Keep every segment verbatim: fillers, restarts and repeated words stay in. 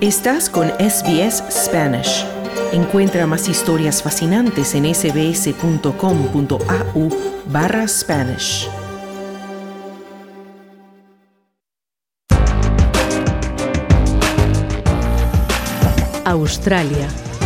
Estás con S B S Spanish. Encuentra más historias fascinantes en sbs.com.au barra Spanish. Australia.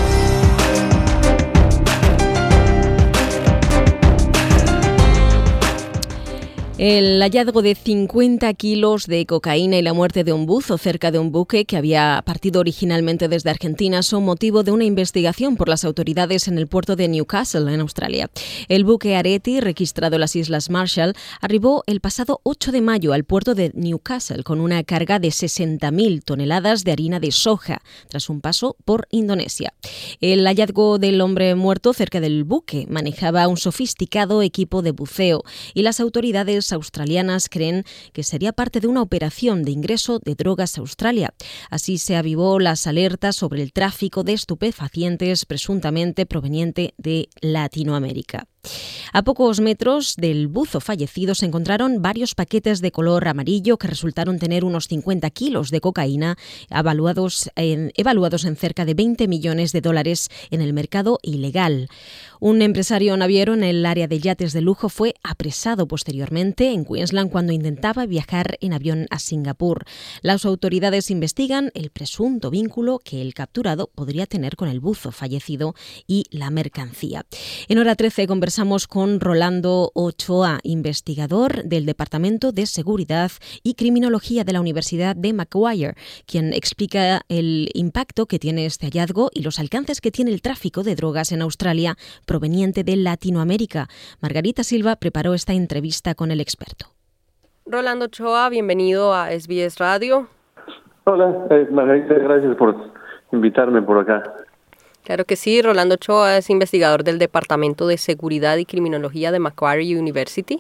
El hallazgo de cincuenta kilos de cocaína y la muerte de un buzo cerca de un buque que había partido originalmente desde Argentina son motivo de una investigación por las autoridades en el puerto de Newcastle, en Australia. El buque Areti, registrado en las Islas Marshall, arribó el pasado ocho de mayo al puerto de Newcastle con una carga de sesenta mil toneladas de harina de soja, tras un paso por Indonesia. El hallazgo del hombre muerto cerca del buque manejaba un sofisticado equipo de buceo y las autoridades australianas creen que sería parte de una operación de ingreso de drogas a Australia. Así se avivó las alertas sobre el tráfico de estupefacientes presuntamente proveniente de Latinoamérica. A pocos metros del buzo fallecido se encontraron varios paquetes de color amarillo que resultaron tener unos cincuenta kilos de cocaína, evaluados en, evaluados en cerca de veinte millones de dólares en el mercado ilegal. Un empresario naviero en el área de yates de lujo fue apresado posteriormente en Queensland cuando intentaba viajar en avión a Singapur. Las autoridades investigan el presunto vínculo que el capturado podría tener con el buzo fallecido y la mercancía. En Hora trece conversamos con Rolando Ochoa, investigador del Departamento de Seguridad y Criminología de la Universidad de Macquarie, quien explica el impacto que tiene este hallazgo y los alcances que tiene el tráfico de drogas en Australia proveniente de Latinoamérica. Margarita Silva preparó esta entrevista con el experto. Rolando Ochoa, bienvenido a S B S Radio. Hola, eh, Margarita, gracias por invitarme por acá. Claro que sí, Rolando Ochoa es investigador del Departamento de Seguridad y Criminología de Macquarie University.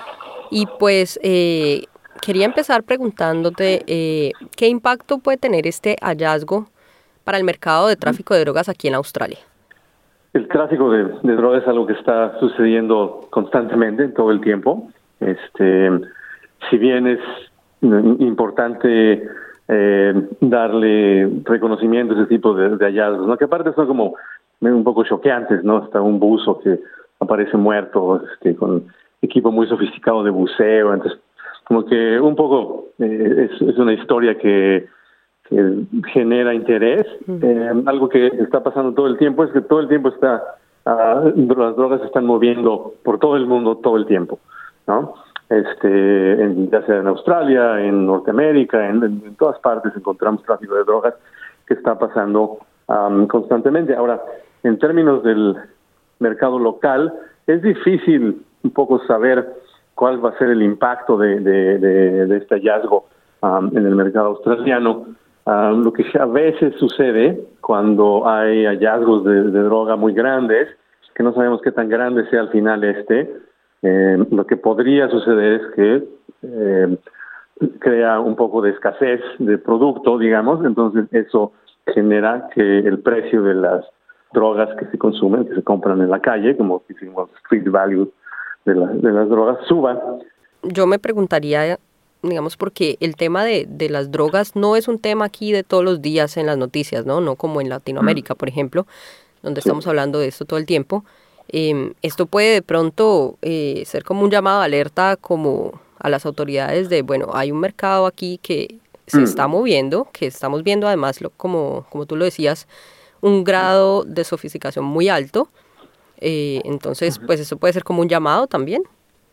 Y pues eh, quería empezar preguntándote eh, ¿qué impacto puede tener este hallazgo para el mercado de tráfico de drogas aquí en Australia? El tráfico de, de drogas es algo que está sucediendo constantemente, todo el tiempo. Este, si bien es importante eh, darle reconocimiento a ese tipo de, de hallazgos, ¿no? Que aparte son como un poco choqueantes, ¿no? Hasta un buzo que aparece muerto, este, con equipo muy sofisticado de buceo. Entonces, como que un poco eh, es, es una historia que que genera interés. Eh, algo que está pasando todo el tiempo es que todo el tiempo está uh, las drogas se están moviendo por todo el mundo todo el tiempo, ¿no? Este, en, ya sea en Australia, en Norteamérica, en, en, en todas partes encontramos tráfico de drogas que está pasando um, constantemente. Ahora, en términos del mercado local, es difícil un poco saber cuál va a ser el impacto de, de, de, de este hallazgo um, en el mercado australiano. Uh, lo que a veces sucede cuando hay hallazgos de, de droga muy grandes, que no sabemos qué tan grande sea al final este, eh, lo que podría suceder es que eh, crea un poco de escasez de producto, digamos, entonces eso genera que el precio de las drogas que se consumen, que se compran en la calle, como decimos street value de, la, de las drogas, suba. Yo me preguntaría, digamos, porque el tema de, de las drogas no es un tema aquí de todos los días en las noticias, ¿no? No como en Latinoamérica, por ejemplo, donde estamos hablando de esto todo el tiempo. Eh, esto puede de pronto eh, ser como un llamado de alerta como a las autoridades de, bueno, hay un mercado aquí que se mm. está moviendo, que estamos viendo además, lo, como, como tú lo decías, un grado de sofisticación muy alto. Eh, entonces, pues eso puede ser como un llamado también.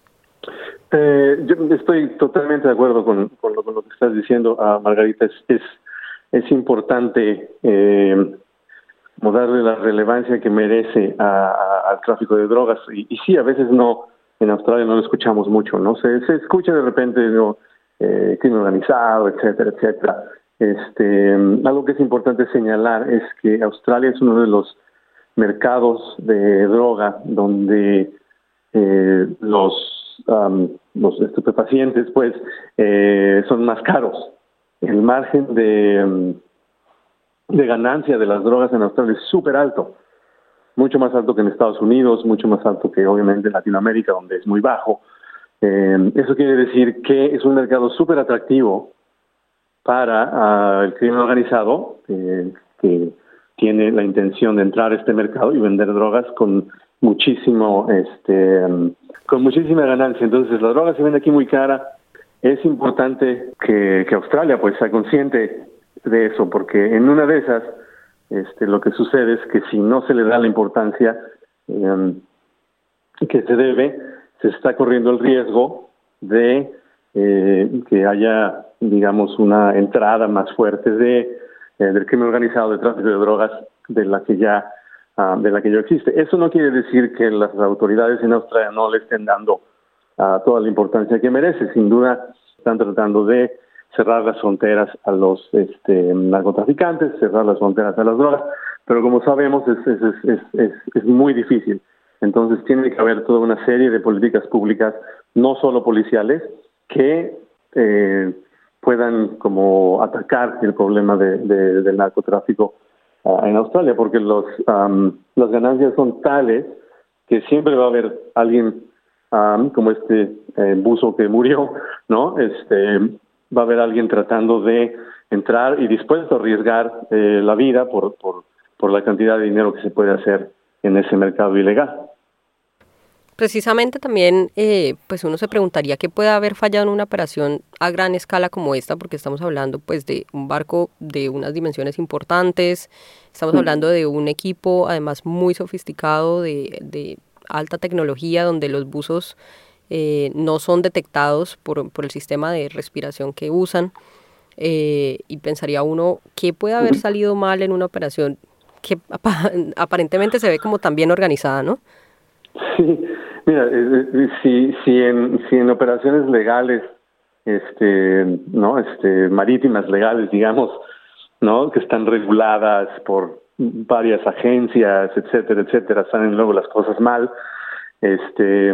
Eh, yo estoy totalmente de acuerdo con, con, lo, con lo que estás diciendo, uh, Margarita. Es, es, es importante eh, como darle la relevancia que merece a, a, al tráfico de drogas. Y, y sí, a veces no, en Australia no lo escuchamos mucho, ¿no? Se, se escucha de repente, ¿no? eh, crimen organizado, etcétera, etcétera. Este, algo que es importante señalar es que Australia es uno de los mercados de droga donde eh, los Um, los estupefacientes pues eh, son más caros. El margen de, um, de ganancia de las drogas en Australia es súper alto, mucho más alto que en Estados Unidos, mucho más alto que obviamente en Latinoamérica, donde es muy bajo. Eh, eso quiere decir que es un mercado súper atractivo para uh, el crimen organizado eh, que tiene la intención de entrar a este mercado y vender drogas con muchísimo, este, um, con muchísima ganancia. Entonces, la droga se vende aquí muy cara. Es importante que, que Australia pues sea consciente de eso, porque en una de esas, este, lo que sucede es que si no se le da la importancia eh, que se debe, se está corriendo el riesgo de eh, que haya, digamos, una entrada más fuerte de eh, del crimen organizado, de tráfico de drogas, de la que ya uh, de la que ya existe. Eso no quiere decir que las autoridades en Australia no le estén dando uh, toda la importancia que merece. Sin duda están tratando de cerrar las fronteras a los este, narcotraficantes, cerrar las fronteras a las drogas, pero como sabemos es, es, es, es, es muy difícil. Entonces tiene que haber toda una serie de políticas públicas, no solo policiales, que eh, puedan como atacar el problema de, de, del narcotráfico uh, en Australia, porque los um, las ganancias son tales que siempre va a haber alguien um, como este eh, buzo que murió, ¿no? Este va a haber alguien tratando de entrar y dispuesto a arriesgar eh, la vida por, por, por la cantidad de dinero que se puede hacer en ese mercado ilegal. Precisamente también, eh, pues uno se preguntaría qué puede haber fallado en una operación a gran escala como esta, porque estamos hablando pues de un barco de unas dimensiones importantes, estamos hablando de un equipo además muy sofisticado de, de alta tecnología, donde los buzos eh, no son detectados por, por el sistema de respiración que usan, eh, y pensaría uno, ¿qué puede haber salido mal en una operación que aparentemente se ve como tan bien organizada, ¿no? Sí. Mira, eh, si si en si en operaciones legales, este, no, este, marítimas legales, digamos, no, que están reguladas por varias agencias, etcétera, etcétera, salen luego las cosas mal, este,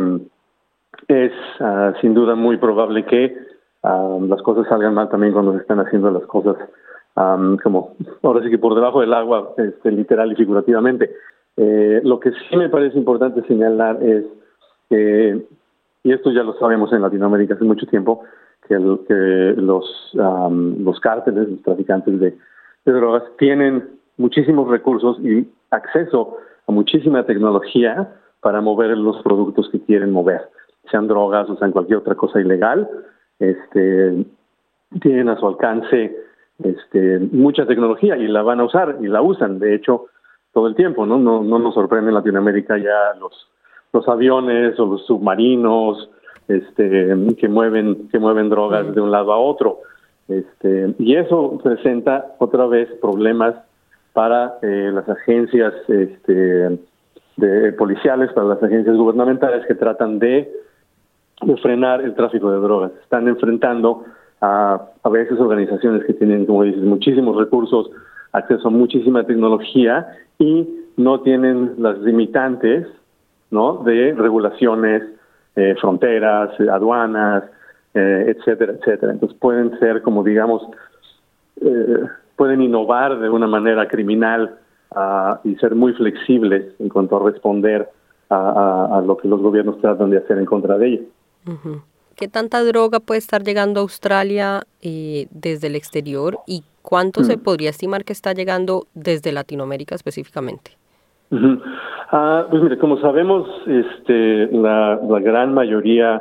es uh, sin duda muy probable que uh, las cosas salgan mal también cuando se están haciendo las cosas um, como ahora sí que por debajo del agua, este, literal y figurativamente. Eh, lo que sí me parece importante señalar es que, y esto ya lo sabemos en Latinoamérica hace mucho tiempo, que, el, que los um, los cárteles, los traficantes de, de drogas tienen muchísimos recursos y acceso a muchísima tecnología para mover los productos que quieren mover, sean drogas o sean cualquier otra cosa ilegal. Este, tienen a su alcance este, mucha tecnología y la van a usar y la usan, de hecho, todo el tiempo, ¿no? No, no nos sorprende en Latinoamérica ya los los aviones o los submarinos este, que mueven que mueven drogas de un lado a otro. Este, y eso presenta otra vez problemas para eh, las agencias este, de policiales, para las agencias gubernamentales que tratan de, de frenar el tráfico de drogas. Están enfrentando a a veces organizaciones que tienen, como dices, muchísimos recursos, acceso a muchísima tecnología y no tienen las limitantes, ¿no?, de regulaciones, eh, fronteras, eh, aduanas, eh, etcétera, etcétera. Entonces pueden ser, como digamos, eh, pueden innovar de una manera criminal uh, y ser muy flexibles en cuanto a responder a, a, a lo que los gobiernos tratan de hacer en contra de ellos. Uh-huh. ¿Qué tanta droga puede estar llegando a Australia eh, desde el exterior y cuánto uh-huh. se podría estimar que está llegando desde Latinoamérica específicamente? Uh-huh. Uh, pues mire, como sabemos, este, la, la gran mayoría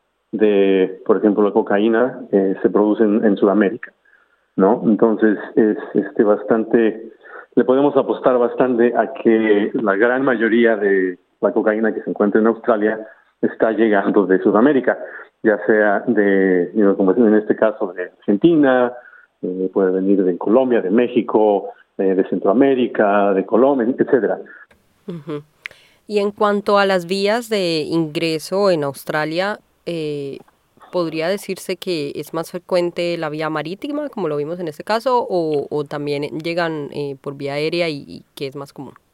de, por ejemplo, la cocaína eh, se produce en, en Sudamérica, ¿no? Entonces es este bastante, le podemos apostar bastante a que la gran mayoría de la cocaína que se encuentra en Australia está llegando de Sudamérica, ya sea de, you know, como en este caso, de Argentina, eh, puede venir de Colombia, de México, eh, de Centroamérica, de Colombia, etcétera. Uh-huh. Y en cuanto a las vías de ingreso en Australia, eh, ¿podría decirse que es más frecuente la vía marítima, como lo vimos en este caso, o, o también llegan eh, por vía aérea y, y qué es más común?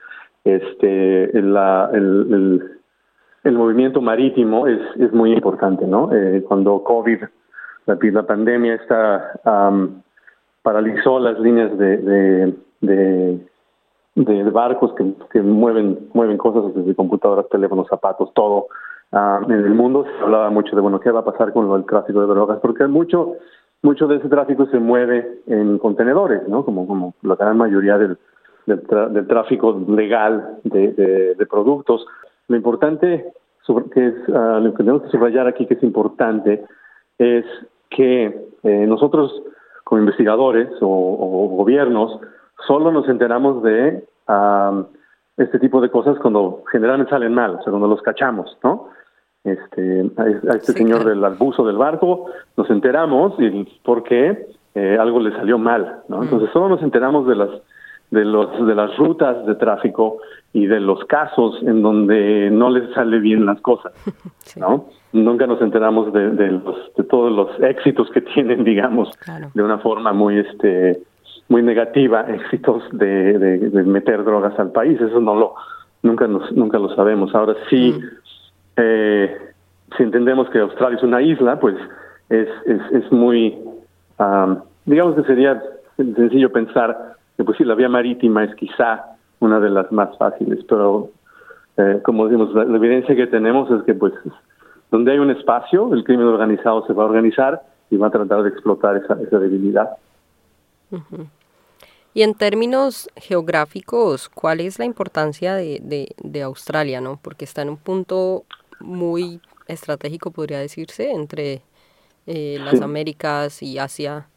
Este, la, el, el, el movimiento marítimo es, es muy importante, ¿no? Eh, cuando COVID, la, la pandemia, está um, paralizó las líneas de, de, de de barcos que, que mueven mueven cosas desde computadoras, teléfonos, zapatos, todo uh, en el mundo. Se hablaba mucho de, bueno, ¿qué va a pasar con el tráfico de drogas? Porque mucho mucho de ese tráfico se mueve en contenedores, ¿no? Como, como la gran mayoría del, del, tra- del tráfico legal de, de, de productos. Lo importante, que es, uh, lo que tenemos que subrayar aquí que es importante, es que eh, nosotros como investigadores o, o gobiernos solo nos enteramos de uh, este tipo de cosas cuando generalmente salen mal, o sea, cuando los cachamos, ¿no? Este, a, a este sí, señor claro. del abuso del barco nos enteramos y porque eh, algo le salió mal, ¿no? Entonces solo nos enteramos de las de los de las rutas de tráfico y de los casos en donde no les sale bien las cosas, sí. ¿no? Nunca nos enteramos de, de los de todos los éxitos que tienen, digamos, claro. de una forma muy este muy negativa, éxitos de, de, de meter drogas al país. Eso no lo nunca nos nunca lo sabemos. Ahora sí. Mm. Eh, si entendemos que Australia es una isla, pues es es, es muy, um, digamos que sería sencillo pensar que pues sí, la vía marítima es quizá una de las más fáciles, pero eh, como decimos, la, la evidencia que tenemos es que pues donde hay un espacio, el crimen organizado se va a organizar y va a tratar de explotar esa, esa debilidad. Uh-huh. Y en términos geográficos, ¿cuál es la importancia de, de, de Australia, no? Porque está en un punto muy estratégico, podría decirse, entre eh, las sí. Américas y Asia.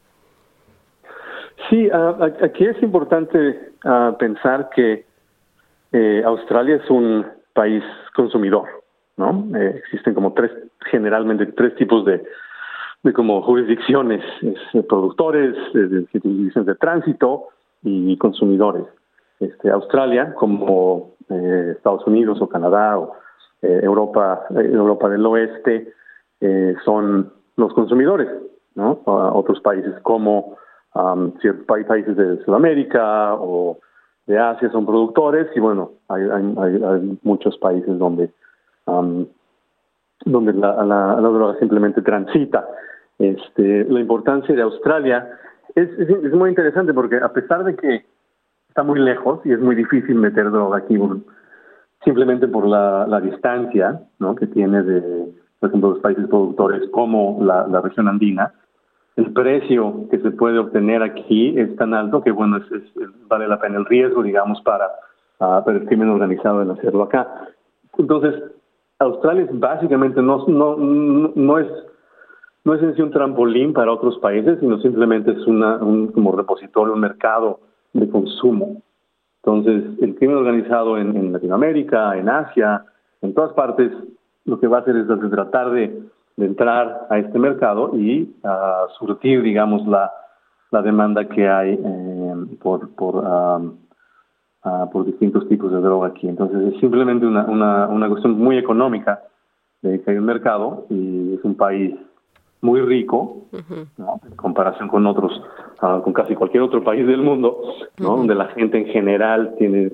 Sí, uh, aquí es importante uh, pensar que eh, Australia es un país consumidor, ¿no? Eh, existen como tres, generalmente tres tipos de, de como jurisdicciones, es, eh, productores, eh, jurisdicciones de tránsito y consumidores. Este, Australia, como eh, Estados Unidos o Canadá o eh, Europa, eh, Europa del Oeste, eh, son los consumidores, ¿no? Uh, otros países como um, ciertos países de Sudamérica o de Asia son productores y bueno, hay, hay, hay, hay muchos países donde um, donde la, la, la droga simplemente transita. Este, la importancia de Australia es, es, es muy interesante porque a pesar de que está muy lejos y es muy difícil meter droga aquí, simplemente por la, la distancia, ¿no? que tiene de, por ejemplo, los países productores como la, la región andina, el precio que se puede obtener aquí es tan alto que, bueno, es, es, vale la pena el riesgo, digamos, para, uh, para el crimen organizado en hacerlo acá. Entonces, Australia es básicamente no, no, no es no es en sí un trampolín para otros países, sino simplemente es una, un como repositorio, un mercado de consumo. Entonces, el crimen organizado en, en Latinoamérica, en Asia, en todas partes, lo que va a hacer es tratar de, de entrar a este mercado y uh, surtir, digamos, la, la demanda que hay eh, por por, um, uh, por distintos tipos de droga aquí. Entonces, es simplemente una, una, una cuestión muy económica de que hay un mercado y es un país muy rico, uh-huh. ¿no? En comparación con otros, uh, con casi cualquier otro país del mundo, ¿no? Uh-huh. Donde la gente en general tiene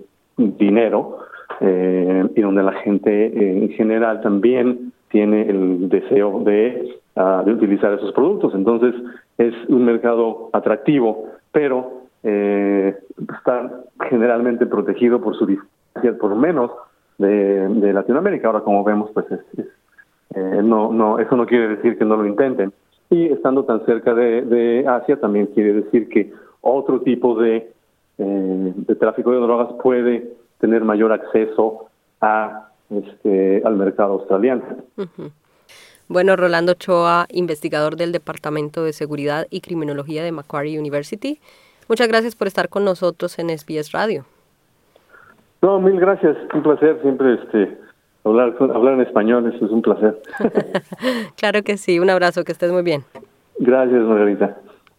dinero eh, y donde la gente eh, en general también tiene el deseo de, uh, de utilizar esos productos. Entonces es un mercado atractivo, pero eh, está generalmente protegido por su distancia, por lo menos de, de Latinoamérica. Ahora, como vemos, pues es, es Eh, no, no, eso no quiere decir que no lo intenten. Y estando tan cerca de, de Asia, también quiere decir que otro tipo de, eh, de tráfico de drogas puede tener mayor acceso a este al mercado australiano. Uh-huh. Bueno, Rolando Ochoa, investigador del Departamento de Seguridad y Criminología de Macquarie University, muchas gracias por estar con nosotros en S B S Radio. No, mil gracias, un placer siempre este Hablar, hablar en español, eso es un placer. Claro que sí, un abrazo, que estés muy bien. Gracias, Margarita.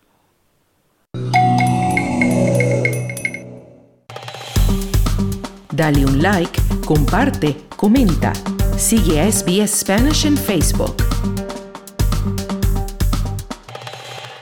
Dale un like, comparte, comenta. Sigue a S B S Spanish en Facebook.